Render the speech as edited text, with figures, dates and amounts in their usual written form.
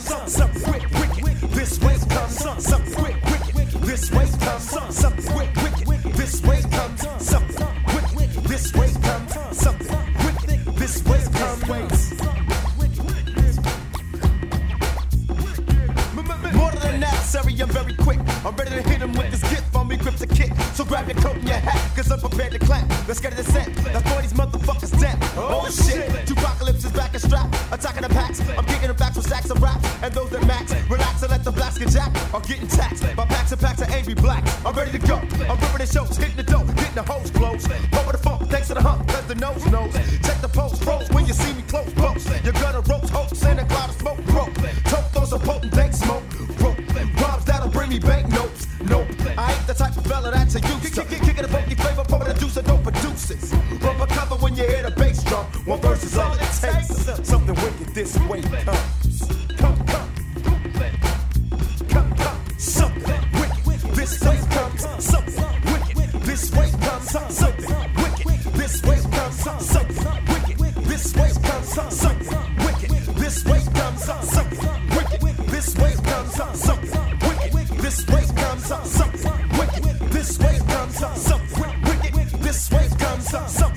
something wicked. This way comes something wicked. This way comes something wicked. This way comes something wicked. This way comes something wicked. This way comes. More than that, sorry, I'm very quick. I'm ready to hit him with this gift on me, grip the kick. So grab your coat and your hat, cause I'm prepared to clap. Let's get it set. That's why these motherfuckers dead. Oh shit, Tupacalypse is back and strapped. Attacking the packs, I'm kicking them back with stacks of raps. And those that max, relax and let the blast get jacked. Are getting taxed by packs and packs of angry blacks. I'm ready to go. I'm ripping the shows, hitting the dough, getting the hose closed. Over the phone, thanks to the hump, cause the nose knows. Check the post, froze when you see me close, close. You're gonna roast hopes in a cloud of smoke, broke. Toke those a potent dank smoke, broke. Robs that'll bring me banknotes. Nope, I ain't the type of fella that's a use to kicking a funky flavor, pumping the juice and don't produce it. Rubber cover when you hear the bass drum. One verse is all it takes. Something wicked this way comes. Come. Something wicked this way comes. Something wicked this way comes. Something wicked this way comes. Something wicked this way comes. Something wicked this way comes. Something wicked this way comes. Something wicked this way comes. Something wicked this way comes. Something wicked this way comes.